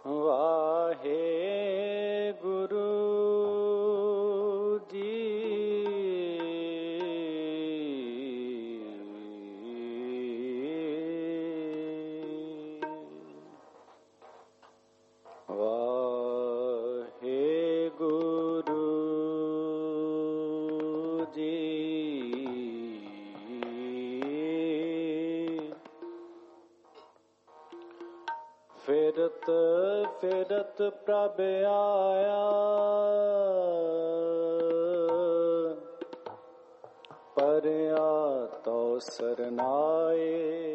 वाहे गुरु जी वाहे गुरु जी फिरत फिरत प्रभ आया परया तो सरनाए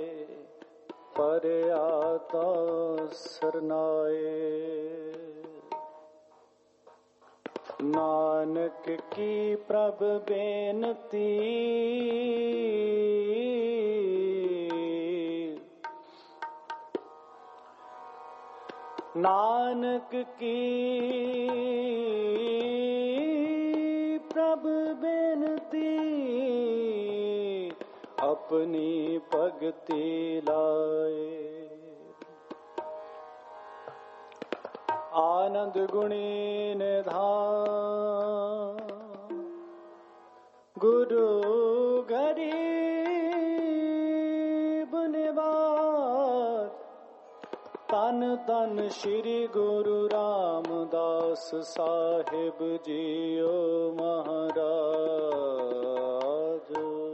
परया तो सरनाए नानक की प्रभ बेनती नानक की प्रभु बेनती अपनी भगति लाए आनंद गुणी निधान गुरु गरीब निवास तन तन श्री गुरु रामदास साहिब जियो महाराज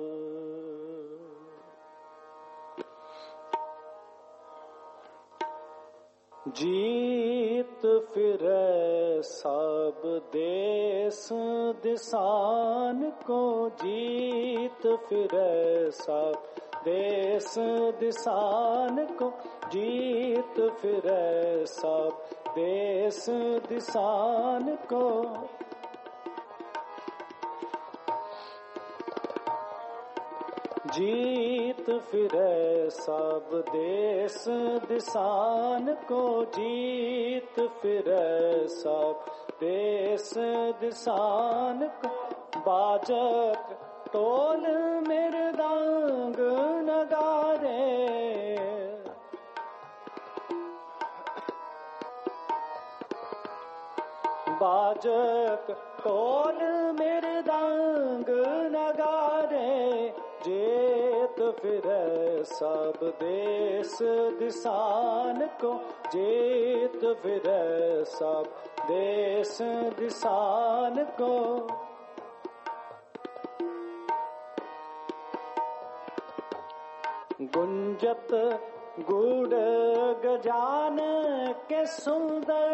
जीत फिरे सब देश दिसान को जीत फिरे सब देश दिसान को जीत फिरे सब देश दिसान को जीत फिरे सब देश दिसान को जीत फिरे सब देश दिसान को बाजत टोल मृदंग नगारे बाजत टोल मृदंग नगारे जेत फिरे सब देश दिसान को जेत फिरे सब देश दिसान को गुंजत गुड़ गजान के सुंदर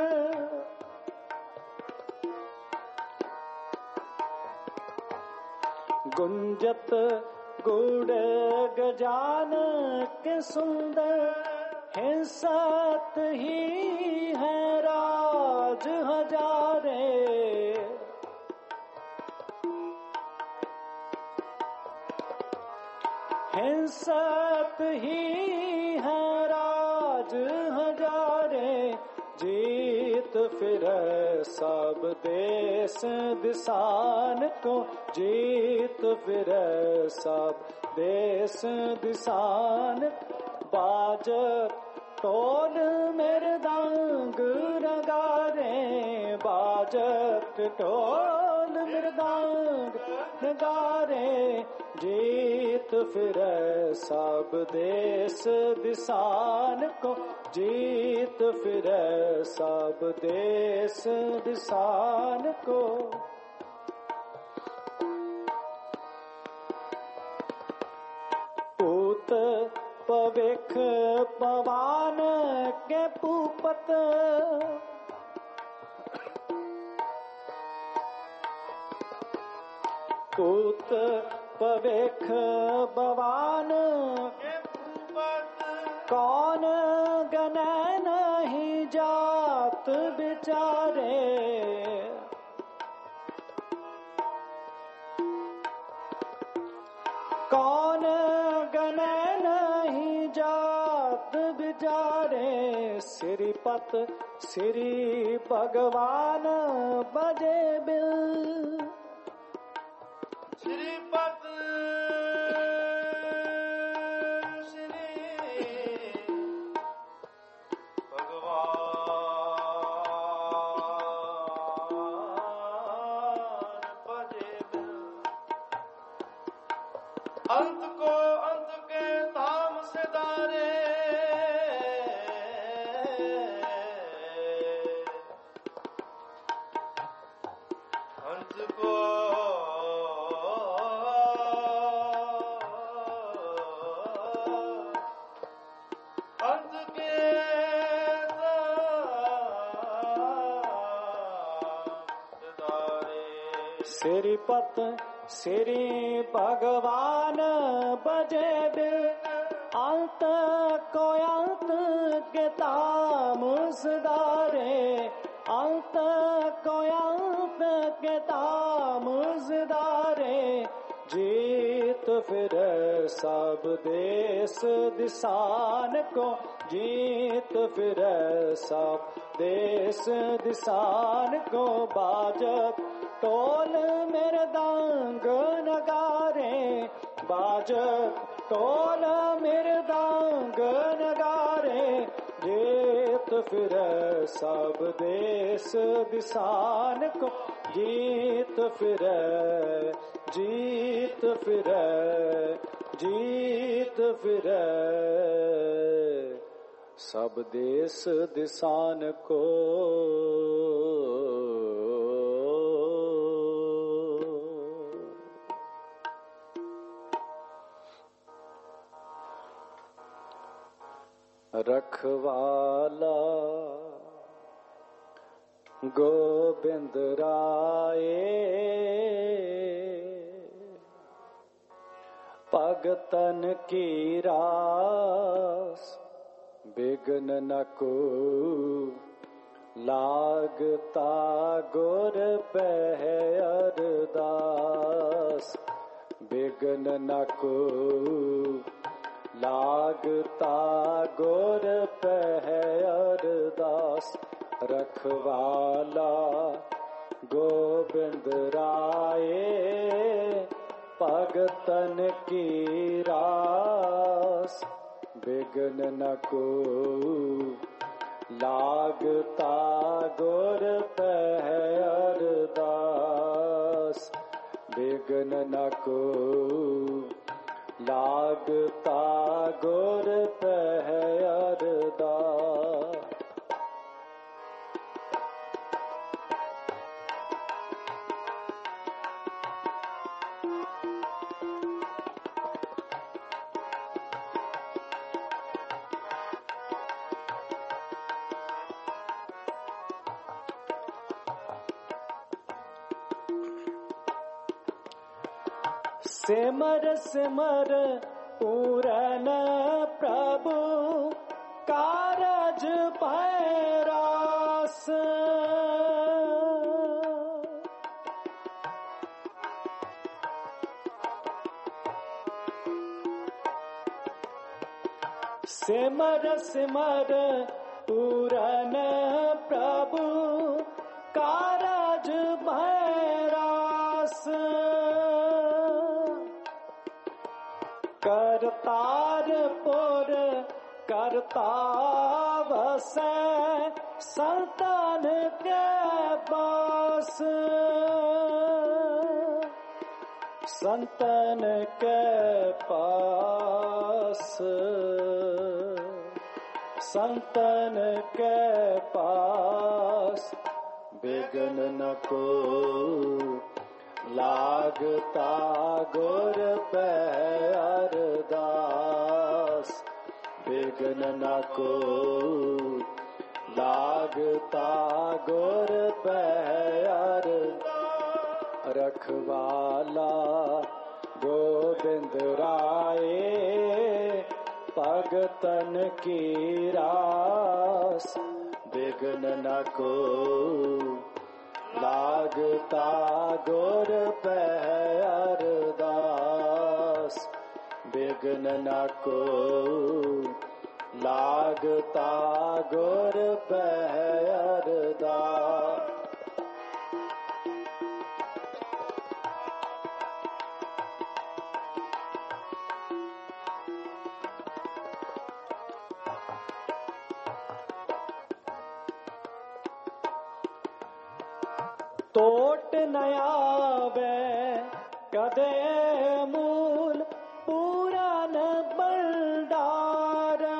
गुंजत गुड़ गजान के सुंदर हिंसत ही है राज हजारे हिंसत ही है राज हजारे जीत फिरे सब देश दिसान को जीत फिरे सब देश दिसान बाजत टोल मृदंग नगारे बाजत टोल मृदंग नगारे जीत फिरे सब देश दिसान को जीत फिरे सब देश दिसान को पूत पविख पवान के पूपत पूत पविख भवान कौन गने नहीं जात बिचारे कौन गने नहीं जात बिचारे श्रीपत श्री भगवान बजे बिल श्रीपत श्री भगवान श्रीपत श्री भगवान बजे दिल अंत को अंत के तामस दारे अंत को अंत के तामस दारे जीत फिर सब देश दिशान को जीत फिर सब देश दिशान को बाजत टोल मृदंग नगारे बाजत टोल मृदंग नगारे जीत फिर सब देश दिशान को जीत फिर जीत फिर जीत फिर सब देश दिशान को रखवाला गोविंद राये भगतन की रास बिघ्न न को लागता गुर पह अरदास बिघ्न न को लागता गुर पह अरदास रखवाला गोविंद राये भगतन की रास बिघ्न न को लागता गुर पह अरदास बिघ्न न को लागता गुर पह अरदास सिमर सिमर पूरन प्रभु कारज पैरास सिमर सिमर पूरन प्रभु कारज पैरास करतारपुर करता वसै संतन के पास संतन के पास संतन के पास बिघ्न न को लागता गुर पह अरदास बिघ्न न को लागता गुर पह अरदास रखवाला गोविंद राये भगतन की रास बिघ्न न को लागता गुर पह अरदास बिघ्न न को लागता गुर पह अरदास तोट नयावे कदे मूल पुरान बंडार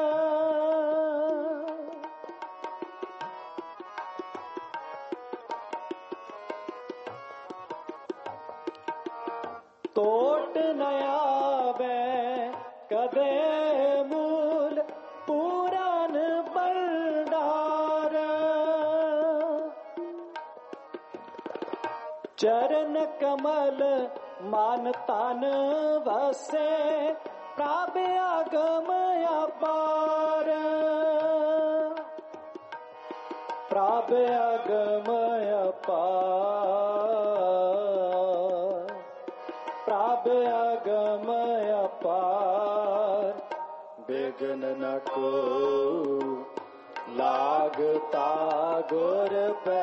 तोट नयावे कदे मूल पुरान बंडार चरण कमल मान तान वसे प्राप आगम अपार प्राप आगम अपार प्राप आगम अपार बेगन न को लागता गुर पे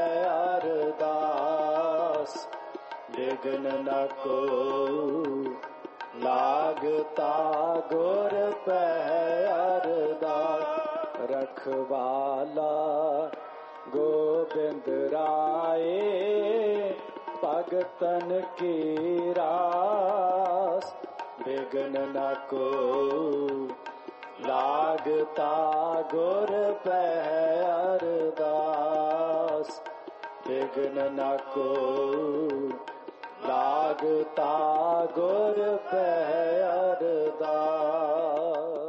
अरदास बेगन न को लागता गुर पे अरदास रखवाला गोबिंद राय भगतन की रास बेगन न को लागता गुर पे अरदास बेगन न को लागता गुर पे अरदास।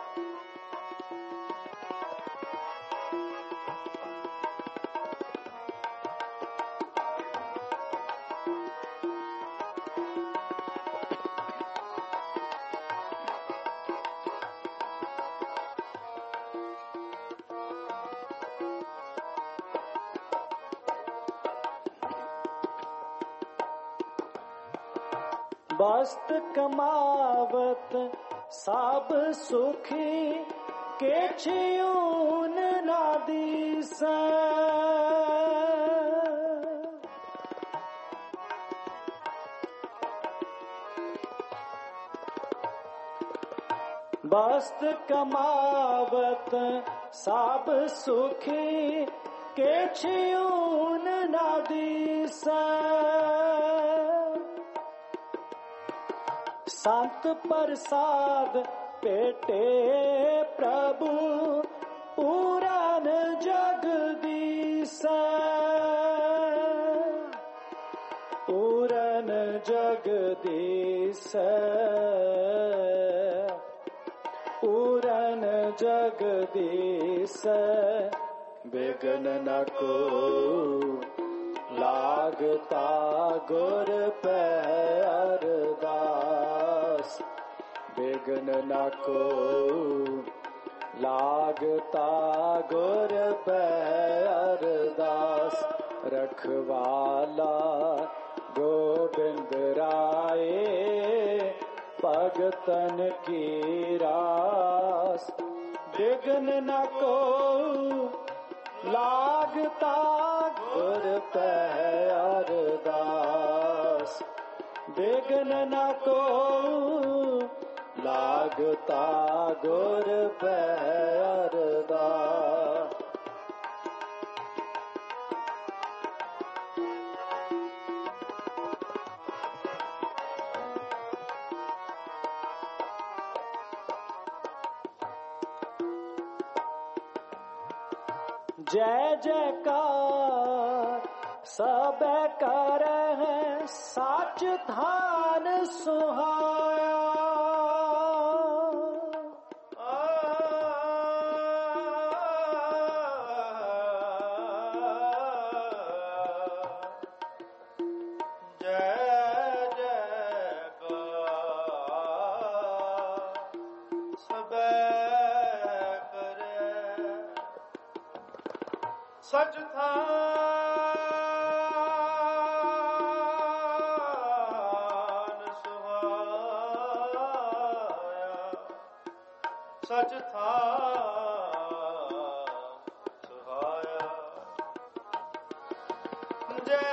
वस्त कमावत सब सुखी केछयून नादी से वस्त कमावत सब सुखी केछयून नादी से संत प्रसाद पेटे प्रभु पूरन जगदीश पूरन जगदीश पूरन जगदीश बेगन न को लागता गुर पे अरदास बेगन न को लागता गुर पे अरदास रखवाला गोबिंद राय भगतन की रास बेगन न को लागता गुर पे अरदास बेगन न को लागता गुर पे अरदास। जय जयकार सब कर है साच धान सुहाया सच थान सुहाया सच थान सुहाया जय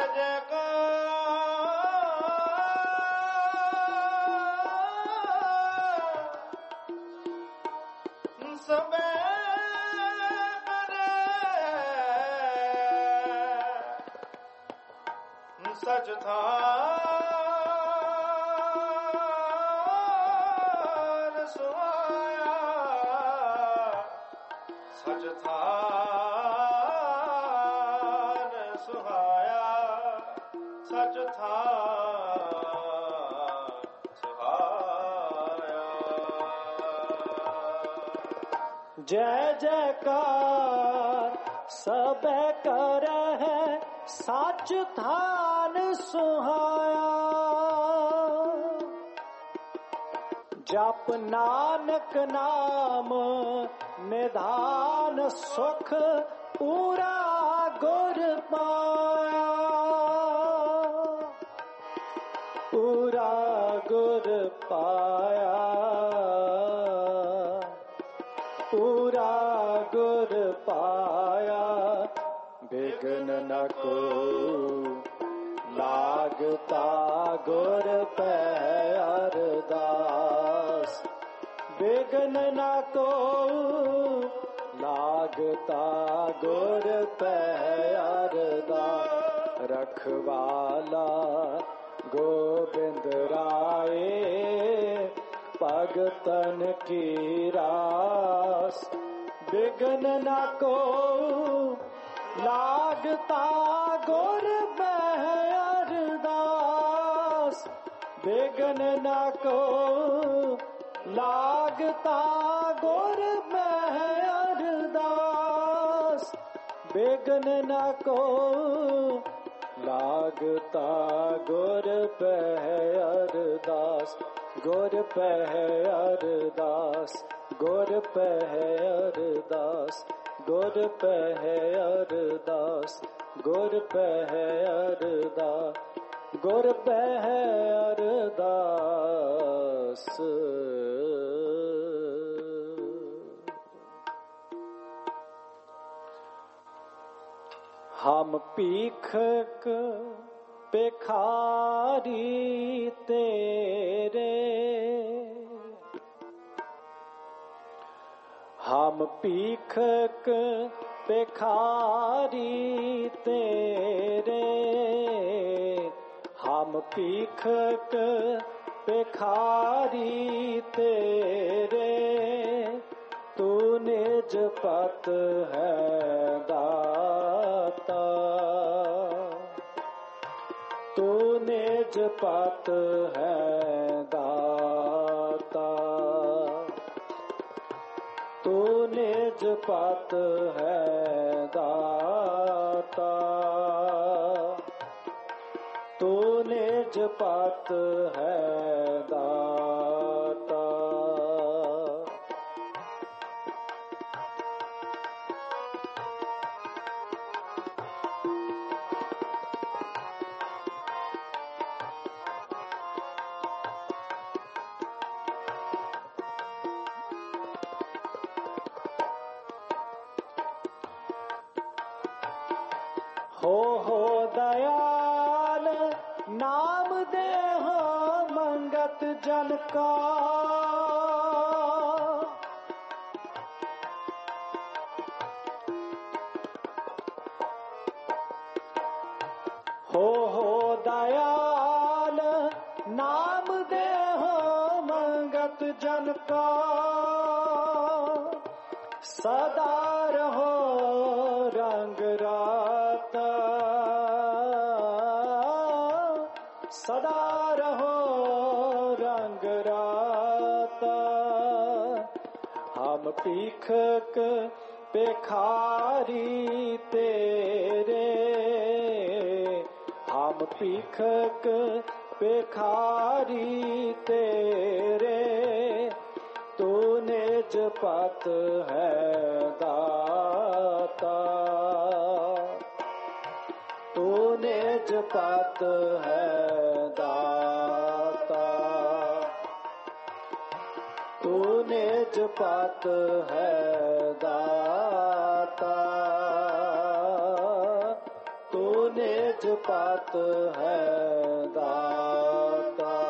जयकार सबे सच थान सुहाया सच थान सुहाया सच थान सुहाया जय जयकार सब कर है सच धान सुहाया। जप नानक नाम निधान सुख पूरा गुर पाया। पूरा गुर पाया। पूरा गुर पाया। बिघ्न न को लागता गुर पे अरदास। बिघ्न न को लागता गुर पे अरदास। रखवाला गोविंद राय भगतन की रास। बिघ्न न को लागता गुर में अरदास। बिघ्न न को लागता गुर में अरदास। बिघ्न न को लागता गुर पे अरदास। गुर पे अरदास। गुर पे अरदास। गुर पे अरदास। गुर पे अरदास। गुर पे अरदास। हम पीखक पेखारी तेरे। हम पीखक पेखारी तेरे। हम पीखक पेखारी तेरे। तू निज पत है दाता। तू निज पत है दाता। तू निज पत है दाता। तू निज पत है दाता। हो दयाल नाम दे हो मंगत जन का। हो दयाल नाम दे हो मंगत जन का। सदा रहो रंग राता। सदा रहो रंग राता। हम पीखक पेखारी तेरे। हम पीखक पेखारी तेरे। तू निज पत है दाता। तू निज पत है दाता। तू निज पत है दाता। तू निज पत है दाता।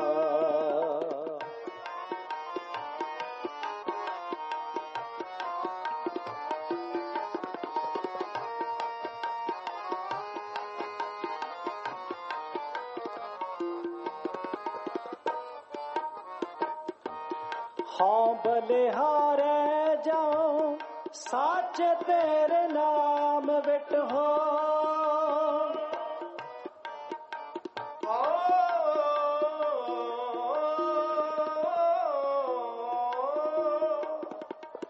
हाँ बलिहारे जाऊं साच तेरे नाम बिट हो।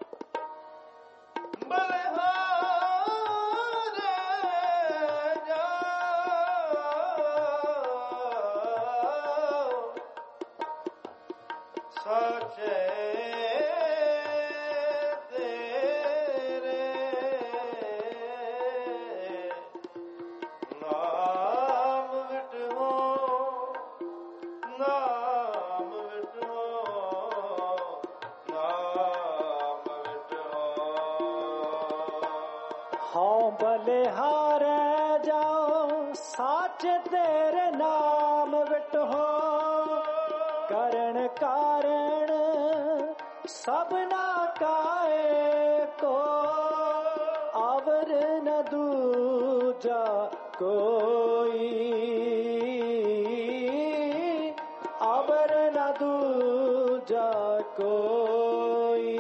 बलिहारे ਹਉ ਬਲਿਹਾਰੈ ਜਾਉ ਸਾਚੇ ਤੇਰੇ ਨਾਮ ਵਿਟਹੁ ਕਰਨ ਕਾਰਣ ਸਭਨਾ ਕਾਏ ਕੋ ਅਵਰ ਨ ਦੂਜਾ ਕੋਈ ਅਵਰ ਨ ਦੂਜਾ ਕੋਈ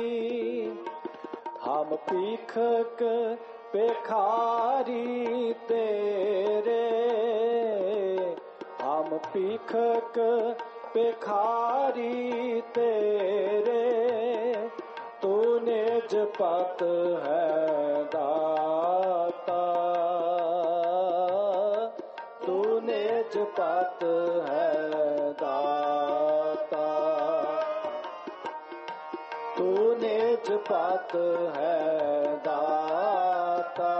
ਹਮ ਭੀਖਕ ਭਿਖਾਰੀ ਤੇਰੇ ਹਮ ਭੀਖਕ ਭਿਖਾਰੀ ਤੇਰੇ ਤੂੰ ਨਿਜ ਪਤ ਹੈ ਦਾਤਾ ਤੂੰ ਨਿਜ ਪਤ ਹੈ ਦਾਤਾ ਤੂੰ ਨਿਜ ਪਤ ਹੈ ਦਾਤਾ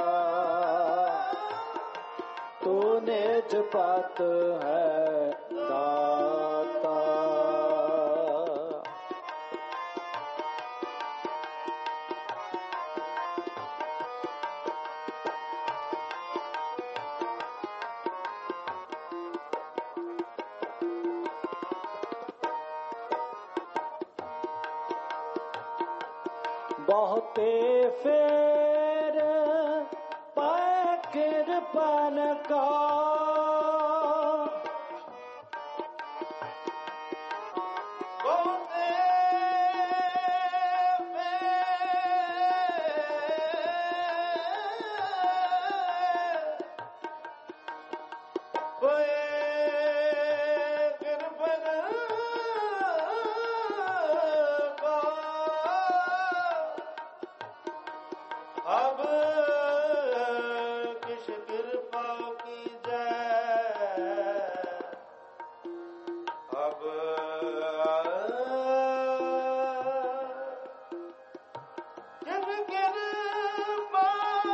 ਤੂੰ ਨਿਜ ਪਤ ਹੈ ਦਾਤਾ ਬਹੁਤੇ ਫੇਰ ਪੈ ਕਿਰਪਨ ਕਾ अब किस कृपा की जय अब किस कृपा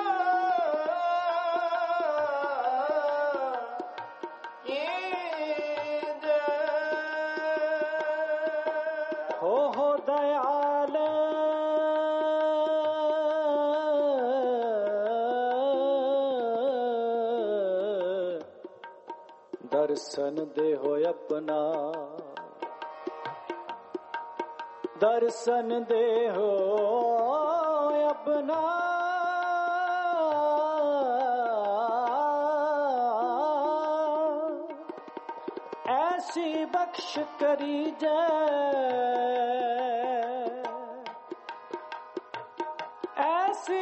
की जय हो दयाल दर्शन दे हो अपना दर्शन दे हो अपना ऐसी बख्श करी जय ऐसी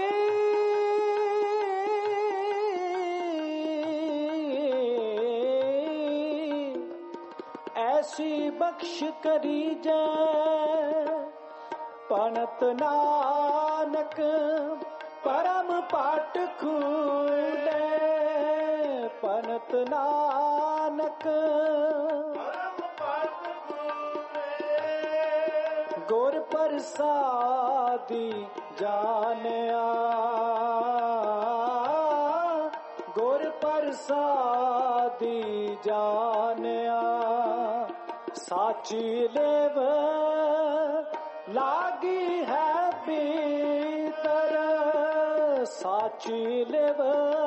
ऐसी बख्श करी जय पनत नानक परम पाट खूले पनत नानक गुर प्रसादी जानिया गुर प्रसादी जानिया साची लेव लागी है भीतर साची लेव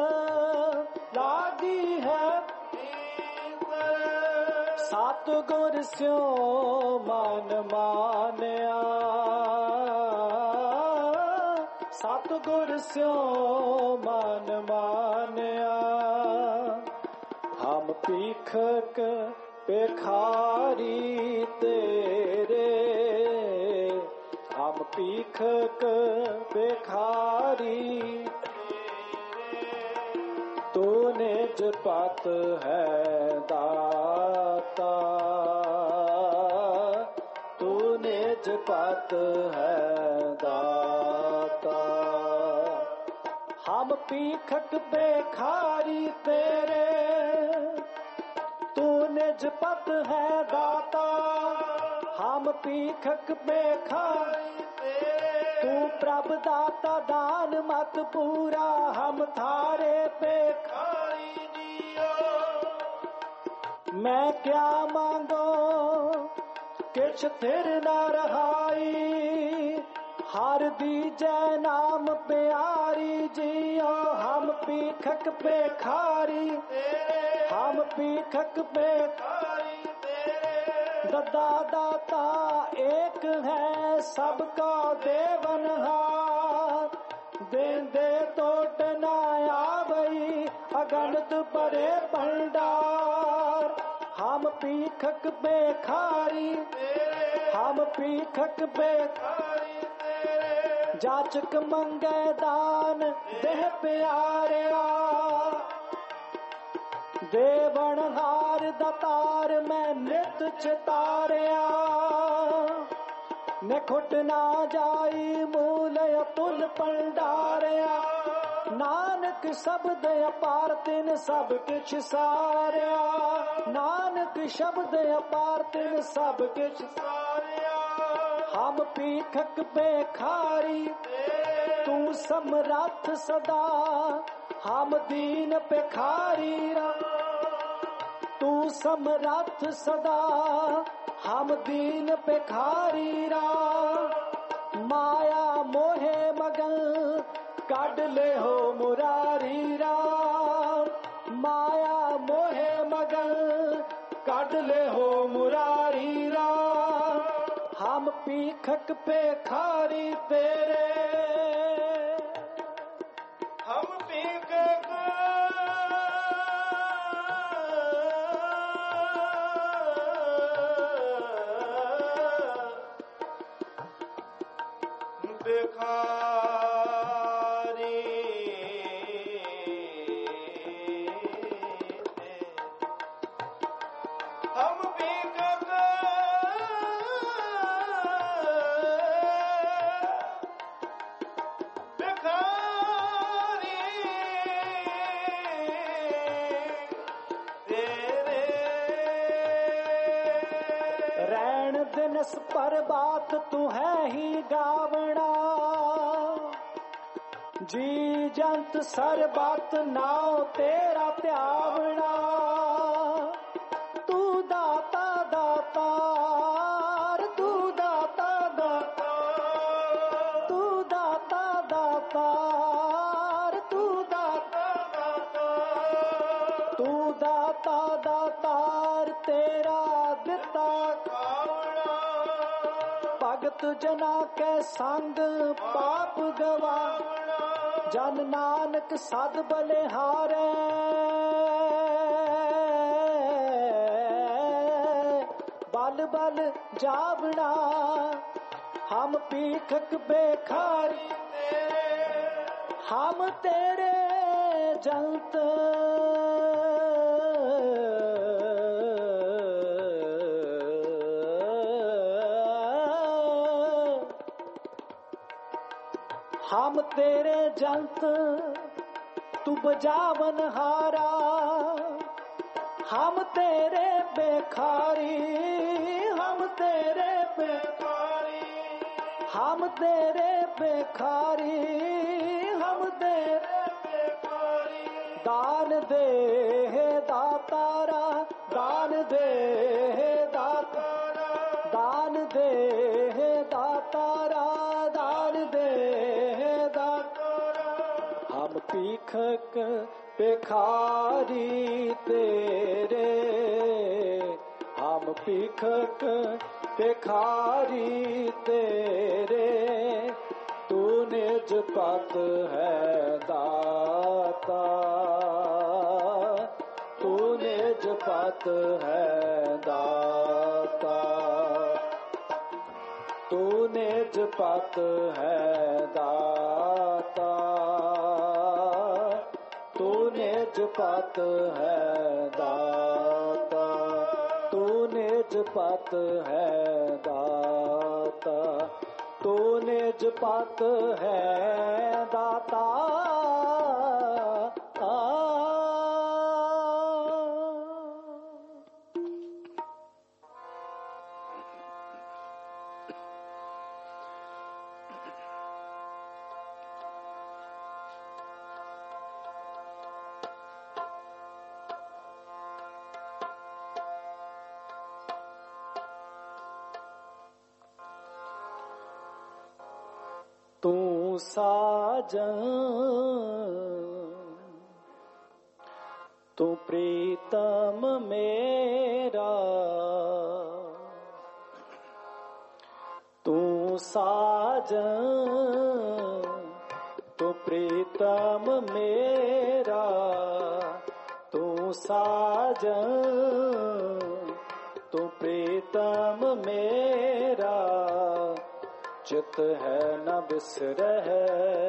लागी है सतगुर स्यो मन मानिया सतगुर स्यो मन मानिया हम भीखक भिखारी तेरे हम भीखक भिखारी तू निज पत है दाता तू निज पत है दाता हम भीखक भिखारी तेरे तू निज पत है दाता हम भीखक भिखारी तू प्रभ दाता दान मत पूरा हम थारे भिखारी जियो मैं क्या मांगो किछ थिर न रहाई हर दीजै नाम प्यारी जियो पीखक बेखारी हम पीखक बेखारी दद्दा दाता एक है सबका देवनहार देंदे तोट ना आवई अगणित बड़े भंडार हम पीखक बेखारी हम पीखक बेखारी जाचक मंगे दान देह प्यारिया देवनहार दतार में नित चितारिया ने खुट ना जाई मूल पुल पंडारिया नानक शब्द अपार तिन सब किछ सारिया नानक शब्द अपार तिन सब किछ सारिया हम पीखक बेखारी तू समरथ सदा हम दीन पेखारी तू समरथ सदा हम दीन पेखारी माया मोहे मगन काट ले हो मुरारी राम माया मोहे मगन काट ले हो मुरारी राम हम पीखक पेखारी तेरे हम पीखक बेखारी हम पीखक बेखारी तेरे रैन दिनस पर बात तू है ही गावना जी जंत सर बात नाव तेरा त्यावना तू दाता दातार तू दाता दातार तू दाता दातार तू दाता दातार तू दाता दातार तेरा दिता भगत जना के संग पाप गवा जन नानक सद बलिहारे बल बल जावना हम पीखक बेखारी हम तेरे जंत हम तेरे जंत तू बजावन हारा हम तेरे बेखारी हम तेरे बेखारी हम तेरे बेखारी हम तेरे बेखारी दान दे दातारा दान दे दातारा दान दे दातारा दान दे हम पीखक बेखारी तेरे हम पीखक बेखारी तेरे तू निज पत है दाता तू निज पत है दाता तू निज पत है दाता तू निज पत है दाता तू निज पत है दाता तू निज पत है दाता तू साजन तू प्रीतम मेरा, तू साजन, तू प्रीतम मेरा, तू साजन, तू प्रीतम मेरा, चित है न बिसरह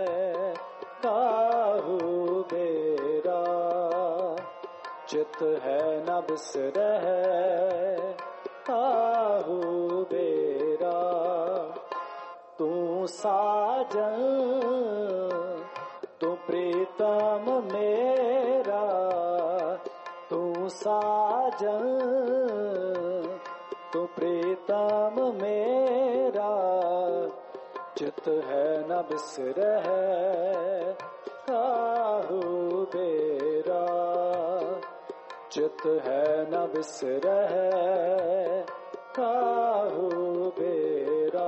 काहू बेरा, चित है न बिसरह काहू बेरा, तू साजन, तू प्रीतम मेरा, तू साजन, तू प्रीतम मेरा, चित है न बिसरह काहू बेरा, चित है न बिसरह काहू बेरा।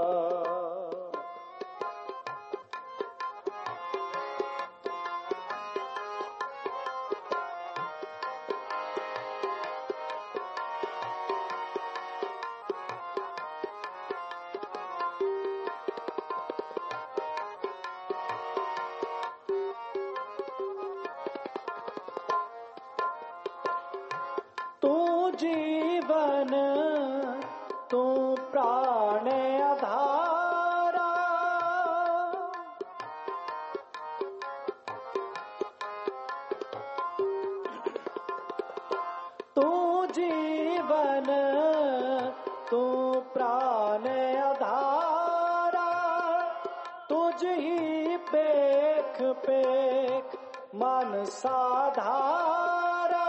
जीवन तू प्राण आधारा, तू जीवन तू प्राण आधारा, तुझ ही पेख पेख मन साधारा,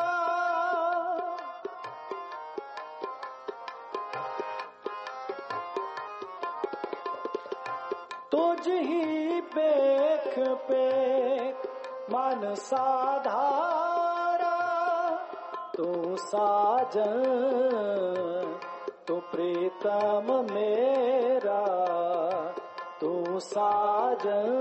तुझ ही पेख पेख मन साधारा, तू साजन, तू प्रीतम मेरा, तू साजन,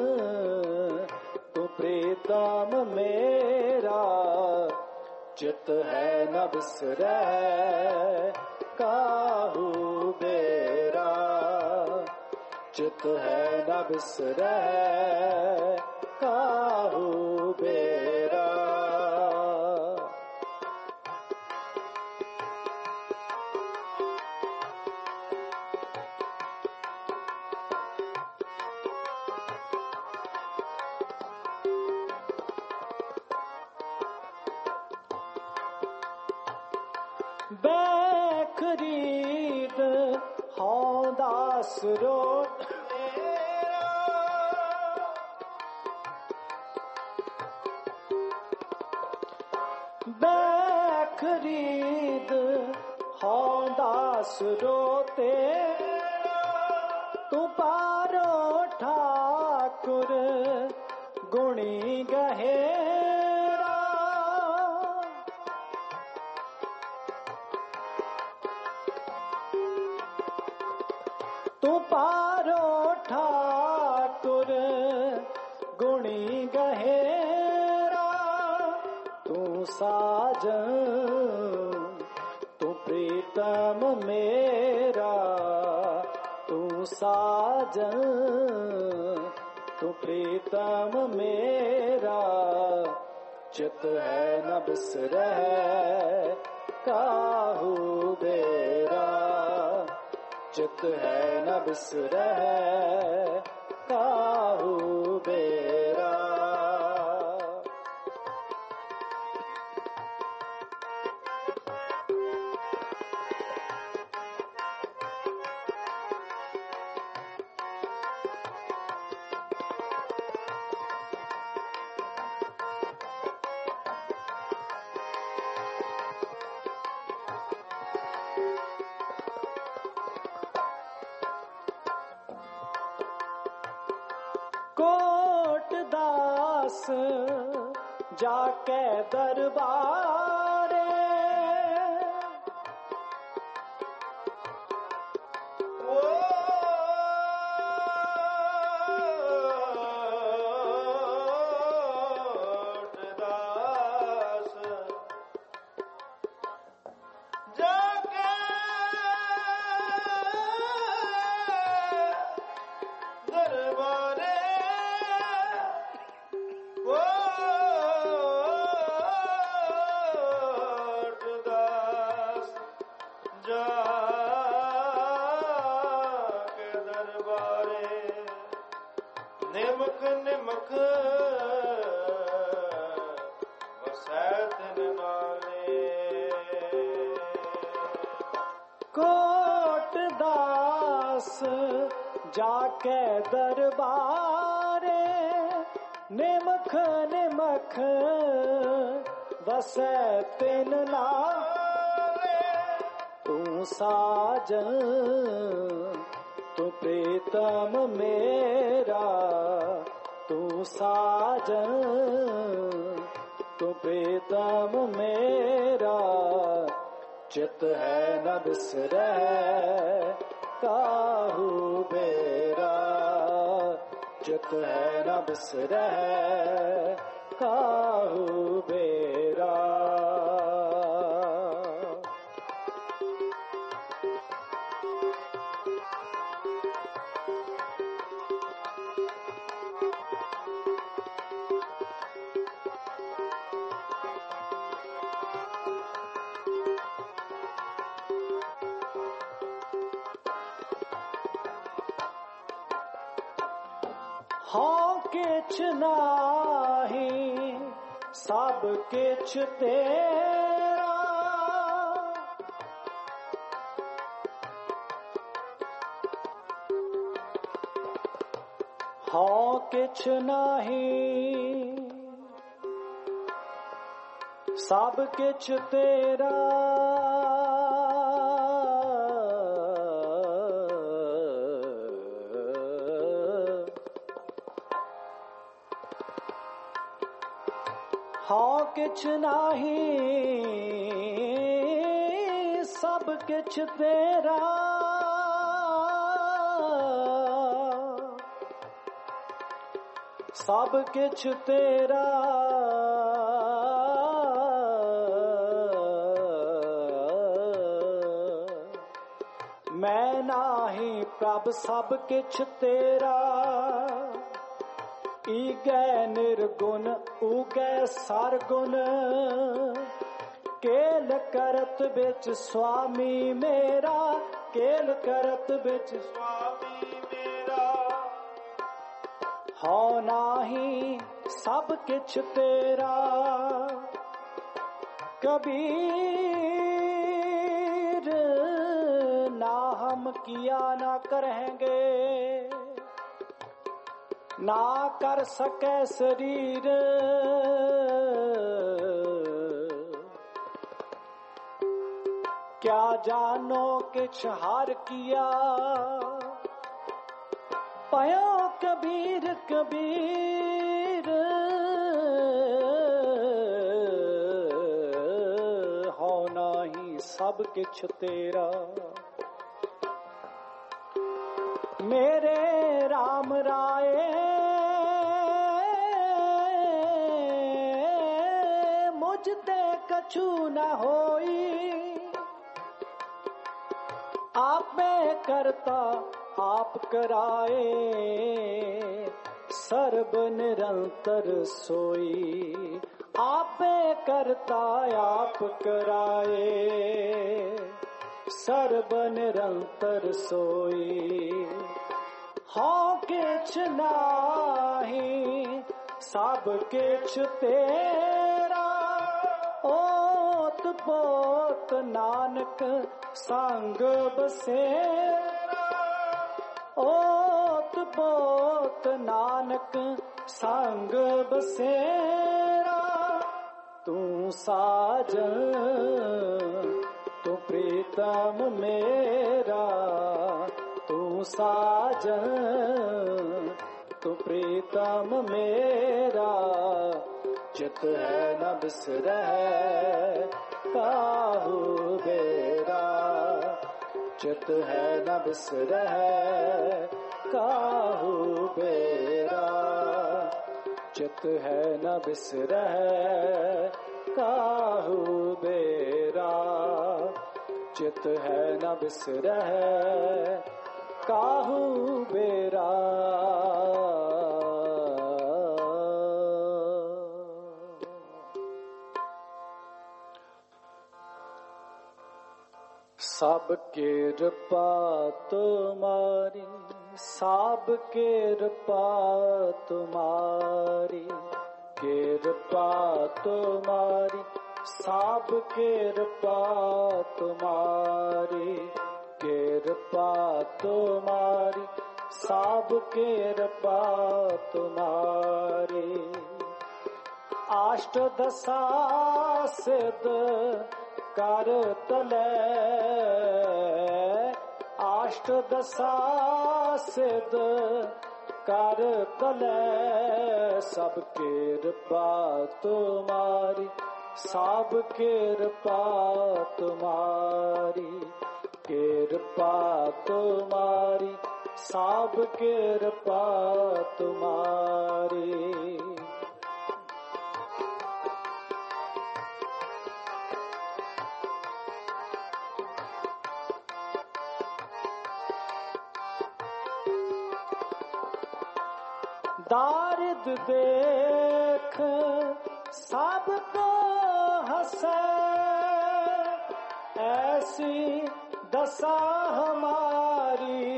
तू प्रीतम मेरा, चित है न बिसरह काहू बेरा, चित है न बिसरह काहू बेरा। बेखरीद हौं दास रो बेखरीद हौं दास रोते, तू पारो ठाकुर गुणी गहेरा, तू पारो ठाकुर गुणी गहेरा, तू साजन, तू प्रीतम मेरा, तू साजन, तू प्रीतम मेरा, चित है न बिसरह काहू बेरा, चित है न बिसरह काहू बेरा। कोट दास जाके दरबारे, कोट दास कोट दास जाके दरबारे निमख निमख वसै तिन नारे तू साजन तू प्रीतम मेरा तू साजन तू प्रीतम मेरा चित है न बिसरै काहू बेरा चित है न बिसरै काहू बेरा। हाँ किछ नाही सब किछ तेरा हाँ किछ नाही सब किछ तेरा हाँ किछ नाही सब किछ तेरा सब किछ तेरा मैं नाही प्रभ सब किछ तेरा ईगै निर्गुण उगै सरगुण केल करत बिच स्वामी मेरा केल करत बिच स्वामी मेरा हाँ नाही सब किछ तेरा कबीर ना हम किया ना करेंगे ना कर सके शरीर क्या जानो किछ हार किया पयो कबीर कबीर हो नाही सब किछ तेरा मेरे राम राय मुझ ते कछु न होई आपे करता आप कराए सर्ब निरंतर सोई आपे करता आप कराए सर्ब निरंतर सोई हाँ किछ नाही सब किछ तेरा ओत पोत नानक संग बसेरा ओत पोत नानक संग बसेरा तू साजन तू प्रीतम मेरा तू साजन तू प्रीतम मेरा चित है न बिसरै काहू बेरा चित है न बिसरै काहू बेरा चित है न बिसरै काहू बेरा चित है न बिसरै काहू बेरा। सब कृपा तुम्हारी सब कृपा तुम्हारी कृपा तुम्हारी साब कृपा तुम्हारी, कृपा तुम्हारी, साब कृपा तुम्हारी। अष्टदशा सिद्ध कर तले, अष्टदशा सिद्ध कर तले, सब कृपा तुम्हारी, सब कृपा तुम्हारी, कृपा तुम्हारी, सब कृपा तुम्हारी। दारिद देख सबको हंसे, ऐसी दशा हमारी,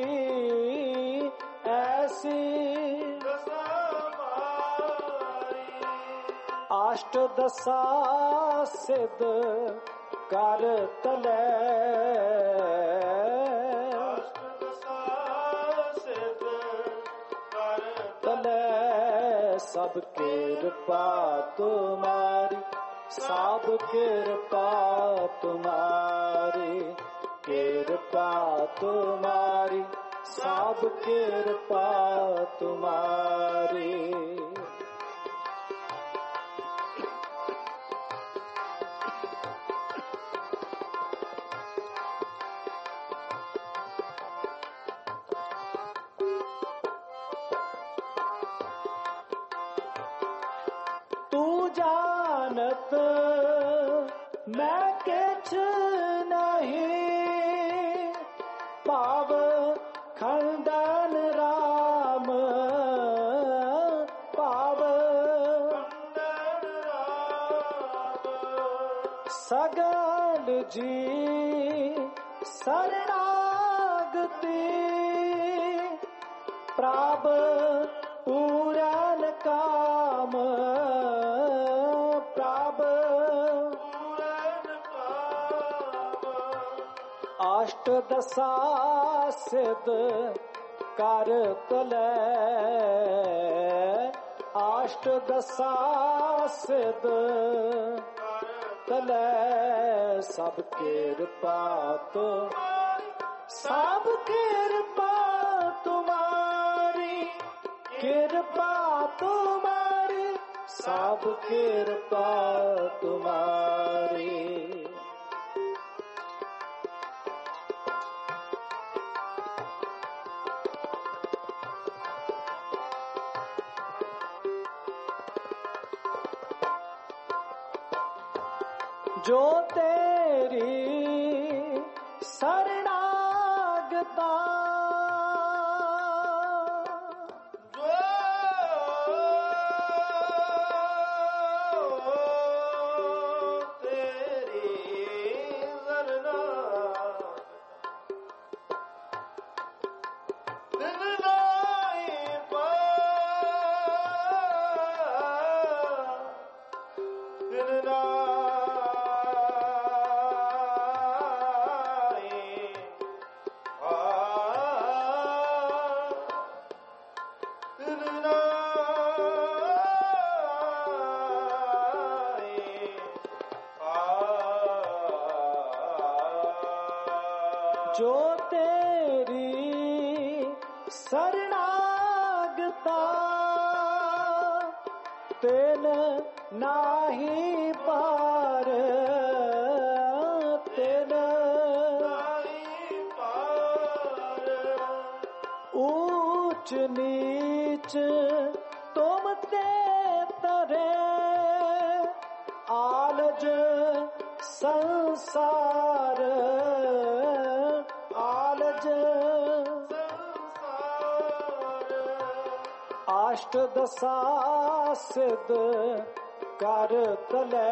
ऐसी दशा हमारी। अष्टदशा सिद्ध कर तले, अष्टदशा सिद्ध कर तले, सब कृपा तुम्हारी, सब कृपा तुम्हारी, कृपा तुम्हारी, सब कृपा तुम्हारी। तू जानत मैं किछ नहीं, पाव खंडन राम, पाव खंडन राम। सगल जी शरणागति, प्राप पूरन काम, प्राप पूरन काम। अष्टदशा सिद्ध कर तले, अष्टदशा सिद्ध तले, सब कृपा तो, सब कृपा तुम्हारी, कृपा तुम्हारी, सब कृपा तुम्हारी। जो तेरी शरणागता, जो तेरी शरणागता, तेन नाही पार, तेन नाही पार। ऊंच नीच तुम ते तरे, आलज संसार, आलज संसार। अष्टदशा सिद्ध कर तले,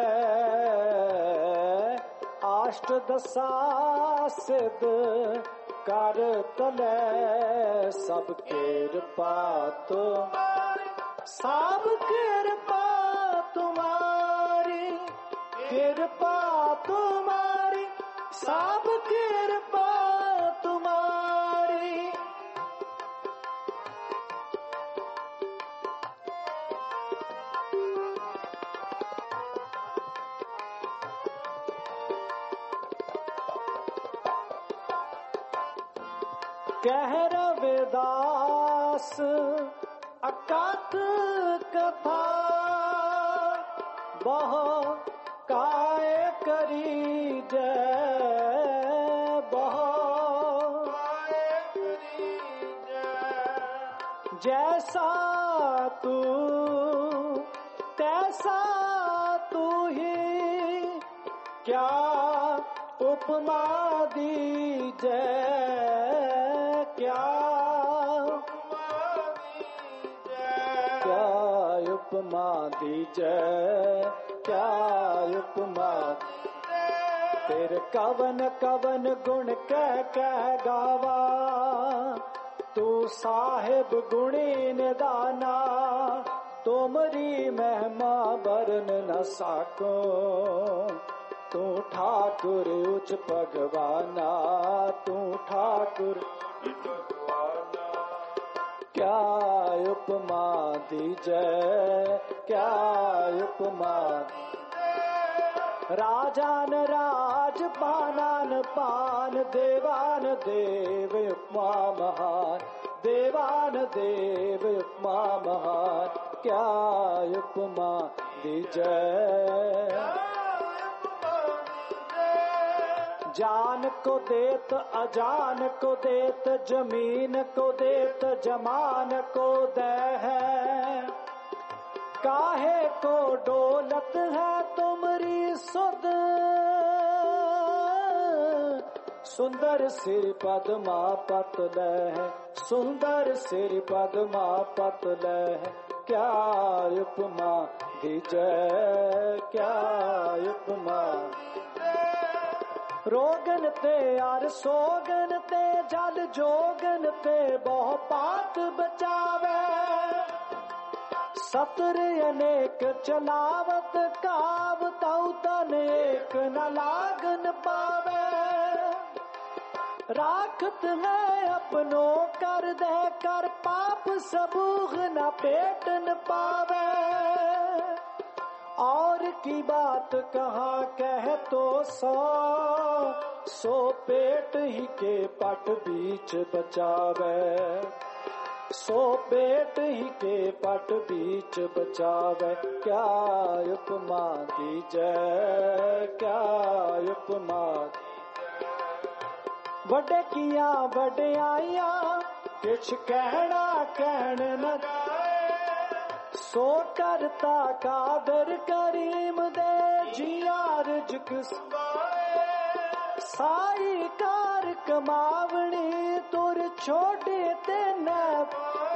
अष्टदशा सिद्ध कर तले, सब कृपा तुम्हारी, सब कृपा तुम्हारी, कृपा कृपा तुम्हारी, सब कृपा तुम्हारी। कह रविदास अकात कथा, बहु काय करी जय, बहु काय करी जय। जैसा तू तैसा तू ही, क्या उपमा दी जय, क्या उपमा दी जय, क्या उपमा। तेरे कवन कवन गुण कह गावा, तू साहिब गुणी निदाना। तुमरी महिमा बरन न साको, तू ठाकुर उच भगवाना, तू ठाकुर भगवाना। क्या उपमा दी जय, क्या उपमा। राजान राज पानान पान, देवान देव उपमा महान, देवान देव उपमा महान। क्या उपमा दी जय। जान को देत अजान को देत, जमीन को देत जमान को दे है। काहे को डोलत है तुमरी सुध, सुंदर सिर पद्मा पतल है, सुंदर सिर पद्मा पतल है। क्या उपमा दी जय, क्या उपमा। रोगन ते यार सोगन ते, जल जोगन ते बहु पात बचावे। सतर अनेक चलावत काव, तऊ तन एक न लागन पावे। राखत है अपनो कर दे कर, पाप सबूह न पेट न पावे। और की बात कहाँ कह तो सो पेट ही के पट बीच बचावे, सो पेट ही के पट बीच बचावे। क्या उपमा दी जय, क्या उपमा। बड़े किया बड़ियाइया, किछ कहना कहन न सो करता कादर करीम दे, जिया रिज़्क़ साई कार कमावणी, तुर छोटे ते न।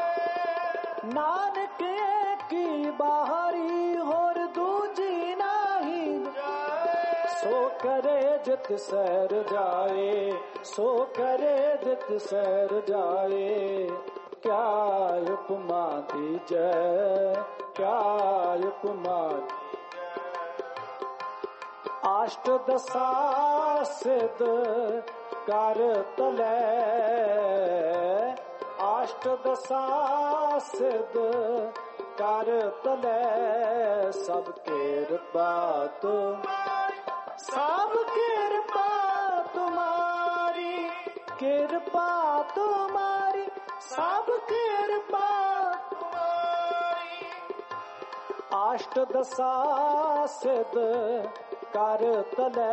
नानक की बाहरी होर दूजी नाही, सो करे जित सर जाए, सो करे जित सर जाए। क्या उपमा दी जय, क्या उपमा। अष्ट दशा सिद्ध कर तले, अष्ट दशा सिद्ध कर तले। सब कृपा तुम, सब कृपा तुम्हारी, कृपा तुम्हारी, सब कृपा तुम्हारी। अष्ट दशा सिद्ध कर तले,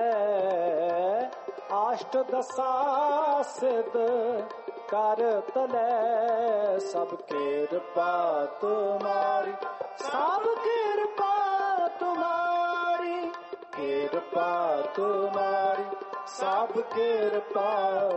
अष्ट दशा सिद्ध कर तले। सब कृपा तुम्हारी, सब कृपा तुम्हारी, कृपा तुम्हारी, सब कृपा,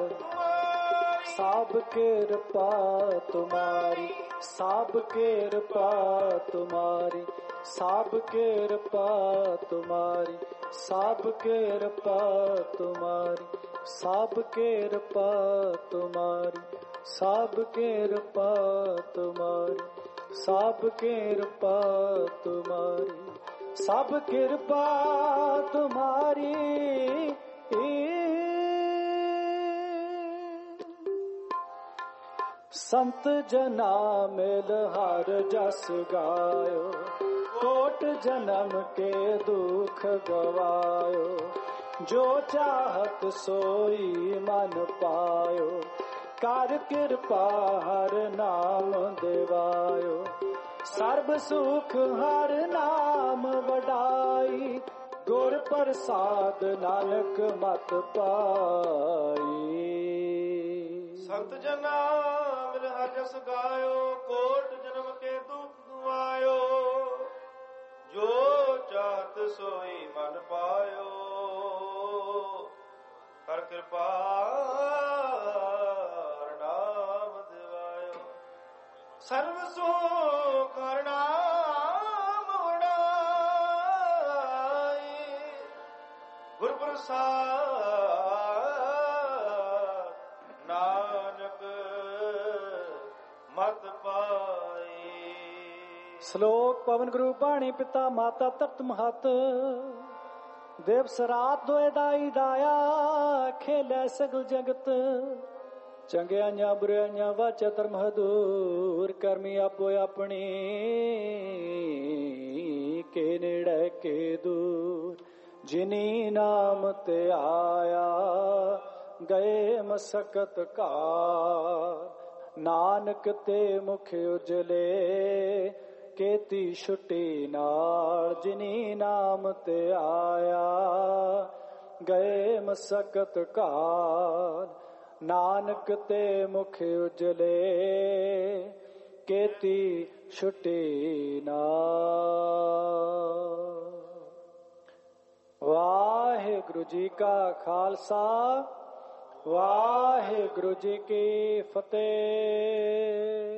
सब कृपा तुम्हारी, सब कृपा तुम्हारी, सब कृपा तुम्हारी, सब कृपा तुम्हारी, सब कृपा तुम्हारी, सब कृपा तुम्हारी, सब कृपा तुम्हारी। सब कृपा तुम्हारी संत जना मिल हर जस गायो कोट जन्म के दुख गवायो जो चाहत सोई मन पायो कर कृपा हर नाम देवायो सर्ब सुख हर नाम वडाई गुर प्रसाद नानक मत पाई संत जना मिल हर जस गायो कोट जन्म के दुख गवायो जो चाहत सोई मन पायो कर कृपा नाम दिवायो सर्व सुख हर नाम वडाई गुर प्रसाद नानक मत पाई। श्लोक पवन गुरु बाणी पिता माता तख्त महत देव सरात दोए दाई दाया खेलै सगल जगत चंगियां बुराइयां वाचा धर्म हदूर करमी आपो अपनी के नेड़े के दूर जिनी नाम ते आया गए मसकत का नानक ते मुख उजले केती छुटी नाल जिनी नाम ते आया गए मसकत काल नानक ते मुख उजले केती छुटी नाल। वाहिगुरु जी का खालसा वाहिगुरु जी की फतेह।